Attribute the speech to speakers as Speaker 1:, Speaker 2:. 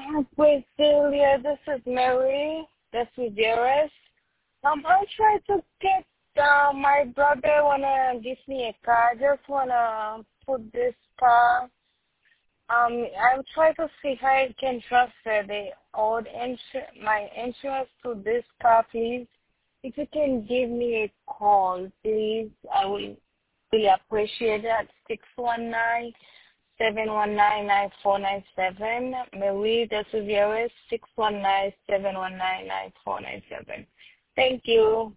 Speaker 1: Wait, Celia, this is Mary. This is Dearest. I try to get my brother wanna give me a car. I just wanna put this car. I will try to see if I can transfer the my insurance to this car, please. If you can give me a call, please, I will really appreciate that. 619-719-9497. Marie de Suviere, 619-719-9497. Thank you.